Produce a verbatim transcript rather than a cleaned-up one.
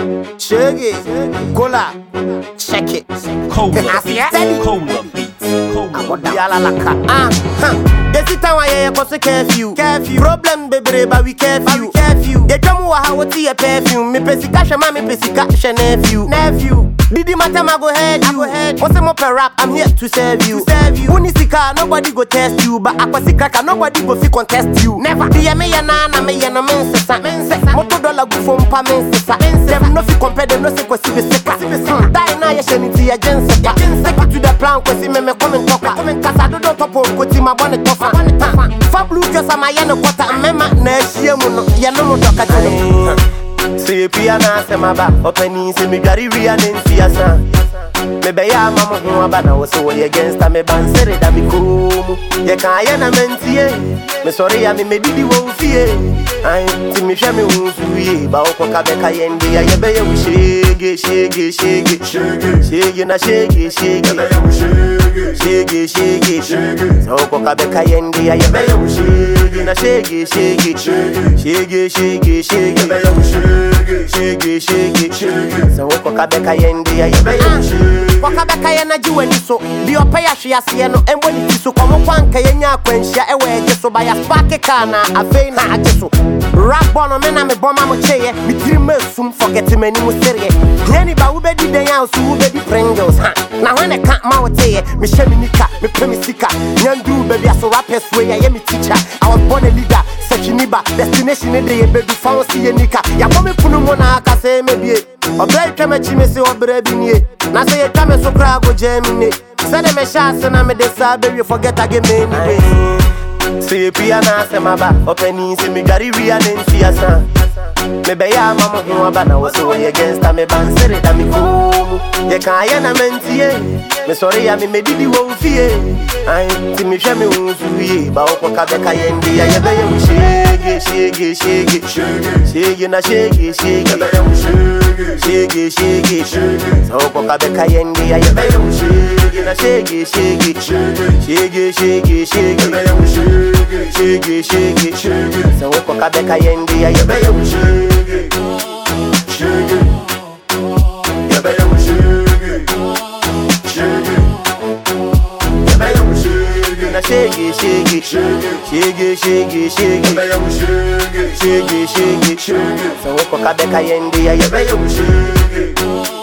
Shaggy, Cola, check it. Cola, Cola beats, Cola. Ah, huh. This is time I hear cause curfew. Curfew. Problem, baby, but we curfew. Curfew. They tell me how to see a perfume. Me pesika shama, me pesika nephew. Nephew. Didi matter, I go ahead, you. What's the more rap? I'm here to serve you. Serve you. Unisika, nobody go test you. But aquasika, nobody go fi contest you. Never. Be a me ya nana, me ya no mensa. Mensa. Moto dollar go from pa mensa. Them no fi compare, them no se kwesi be seka. Die na ya sheniti ya jensa. Take it to the plan, kwesi me me come and talk. Cause I don't top of kwesi my bonnet tougher. Fa blue just am I ya no quarter. Mema na shie mu no ya no mo doka jeno. Say piano say my back open say me gari ria nensi asa. Me be ya mama ho abana wo so we against me ban sere da mi ko. Ye kan ya na mentie. Me sorry ya me me didi wo fie. Ai ti me hwe me hu suye ba o ko ka be ka yende ya ye be ye wo shege shege shege shege na shege shege shege shege shege so ko ka be ka yende ya ye be ye wo shege na shege shege shege shege shege shege shege shege so ko ka be ka yende ya ye be ye wo shege ko ka be ka ye na ji wani so di opa ya hwe ase no embo ni so ko mo kwanka ye nya akwanhia e we eje so ba ya spark kana afei na aje so rap bono me na me bomma mo cheye me tiri mesum forget me ni mo serie nani ba wo be di den ya so wo be di Pringles ha na when e kan ma wo teye me hwe me nika me pre sika nyandu baby aso rappers way ya me teacher I was born a leader Sekiniba destination e dey be du fancy ye nika ya bo me punu mo na aka say me bie obey tweme chi me se obra bi nie na say ye tweme so kra go jemine say de me chance na me de sabe we forget again me anyway. Say piano say my back open say me gari ria nensi asa. Me be ya mama ho abana wo so we against me ban sere da mi ko. Ye kan ya na mentie. Me sorry ya me me didi wo fie. Ai ti me hwe me hu suye ba o ko ka be ka yende ya ye be ye shege shege shege shege na shege shege shege shege shege so ko ka be ka yende ya ye be ye shege na shege shege shege shege shege shege shege shege so ko ka be ka yende ya ye be ye shege shege ya be ye shege shege ya be ye shege na shege shege shege shege shege shege shege shege so ko ka be ka yende ya ye be ye shege